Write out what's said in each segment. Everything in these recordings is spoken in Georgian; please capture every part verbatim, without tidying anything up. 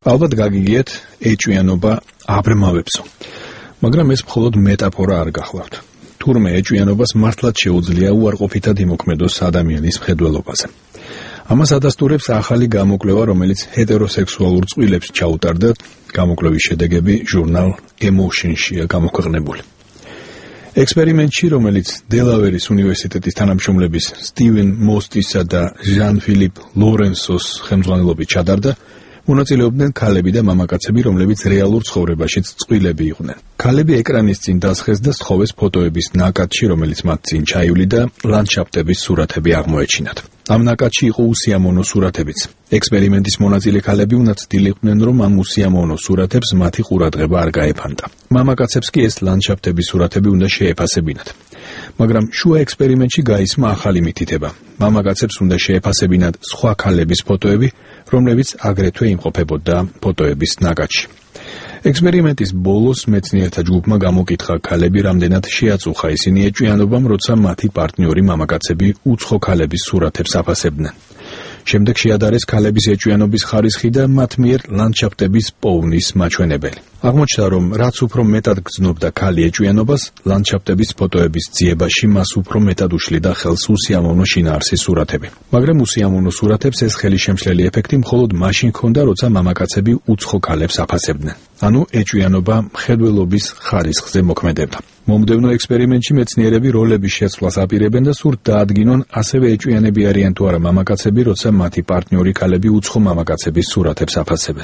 ალბათ გაგიგიეთ ეჭვიანობა აბრმავებსო. მაგრამ ეს მხოლოდ მეტაფორა არ გახლავთ. თურმე ეჭვიანობას მართლაც შეუძლია უარყოფითად იმოქმედოს ადამიანის მხედველობაზე. ამას ადასტურებს ახალი გამოკვლევა, რომელიც ჰეტეროსექსუალურ წყვილებს ჩაუტარდა. გამოკვლევის შედეგები ჟურნალ Emotion-შია გამოქვეყნებული. ექსპერიმენტში, რომელიც დელავერის უნივერსიტეტის თანამშრომლების სტივენ მოსტისა და ჟან-ფილიპ ლორენსოს ხელმძღვანელობით ჩადარდა, მონაწილეობდნენ ქალები და მამაკაცები, რომლებიც რეალურ ცხოვრებაშიც წყვილები იყვნენ. ქალები ეკრანის წინ დასხეს და სთხოვეს ფოტოების ნაკადში, რომელიც მათ წინ ჩაივლიდა, ლანდშაფტების სურათები აღმოეჩინათ. ამ ნაკადში იყო უსიამოვნო სურათებიც. ექსპერიმენტის მონაწილე ქალები უნდა ცდილიყვნენ, რომ ამ უსიამოვნო სურათებს მათი ყურადღება არ გაეფანტა. მამაკაცებს კი ეს ლანდშაფტების სურათები უნდა შეეფასებინათ. მაგრამ შუა ექსპერიმენტში გაისმა ახალი მითითება. მამაკაცებს უნდა შეეფასებინათ სხვა ქალების ფოტოები, რომლებიც აგრეთვე იმყოფებოდა ფოტოების ნაკადში. ექსპერიმენტის ბოლოს მეცნიერთა ჯგუფმა გამოკითხა ქალები რამდენად შეაწუხა ისინი ეჭვიანობამ, როცა მათი პარტნიორი მამაკაცები უცხო ქალების სურათებს აფასებდნენ. შემდეგ შეადარეს ქალების ეჭვიანობის ხარისხი და მათ მიერ ლანდშაფტების პოვნის მაჩვენებელი. აღმოჩნდა, რომ რაც უფრო მეტად გრძნობდა ქალი ეჭვიანობას, ლანდშაფტების ფოტოების ძიებაში მას უფრო მეტად უშლიდა ხელს უსიამოვნო შინაარსის სურათები. მაგრამ უსიამოვნო სურათებს ეს ხელისშემშლელი ეფექტი მხოლოდ მაშინ ჰქონდა, როცა მამაკაცები უცხო ქალებს აფასებდნენ. ანუ ეჭვიანობა მხედველობის ხარისხზე მოქმედებდა. მომდევნო ექსპერიმენტში მეცნიერები როლების შეცვლას აპირებენ და სურთ დაადგინონ, ასევე ეჭვიანები არიან თუ არა მამაკაცები, როცა მათი პარტნიორი ქალები უცხო მამაკაცების სურათებს აფასებენ.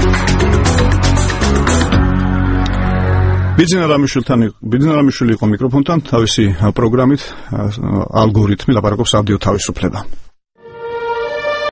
ბიძინა რამიშვილთან ბიძინა რამიშვილი იყო მიკროფონთან, თავისი პროგრამით ალგორითმი ლაპარაკობს ავდიო თავისუფლება.